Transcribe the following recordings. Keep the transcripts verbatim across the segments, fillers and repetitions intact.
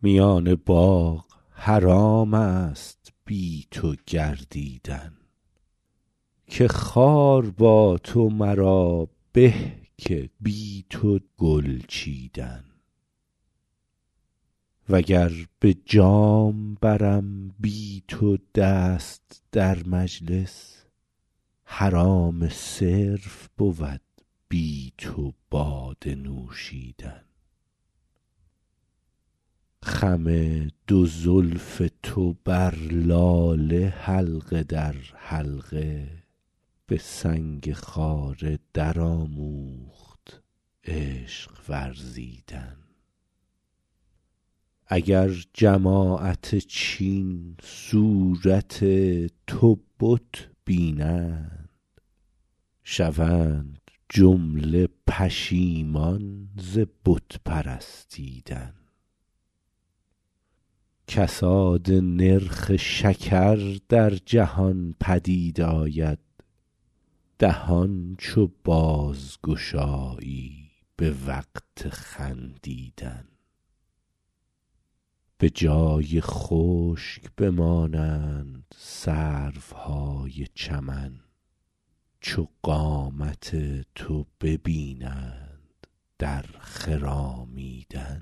میان باغ حرام است بی تو گردیدن، که خار با تو مرا به که بی تو گل چیدن. وگر به جام برم بی تو دست در مجلس، حرام صرف بود بی تو باده نوشیدن. خم دو زلف تو بر لاله حلقه در حلقه، به سنگ خاره درآموخت عشق ورزیدن. اگر جماعت چین صورت تو بت بینند، شوند جمله پشیمان ز بت پرستیدن. کساد نرخ شکر در جهان پدید آید، دهان چو باز گشایی به وقت خندیدن. به جای خشک بمانند سروهای چمن، چو قامت تو ببینند در خرامیدن.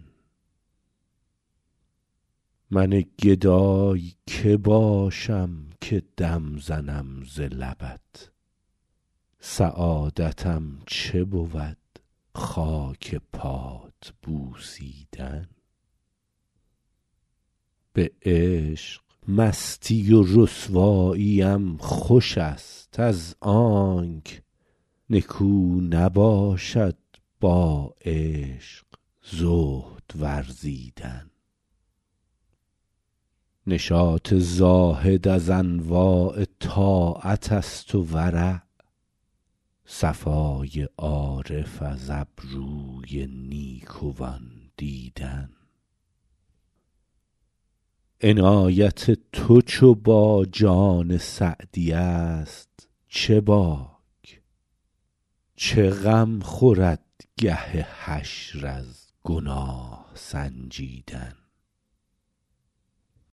من گدای که باشم که دم زنم ز لبت، سعادتم چه بود خاک پات بوسیدن. به عشق مستی و رسواییم خوش است از آنک، نکو نباشد با عشق زهد ورزیدن. نشاط زاهد از انواع طاعت است و ورع، صفای عارف از ابروی نیکوان دیدن. عنایت تو چو با جان سعدی است چه باک، چه غم خورد گه حشر از گناه سنجیدن.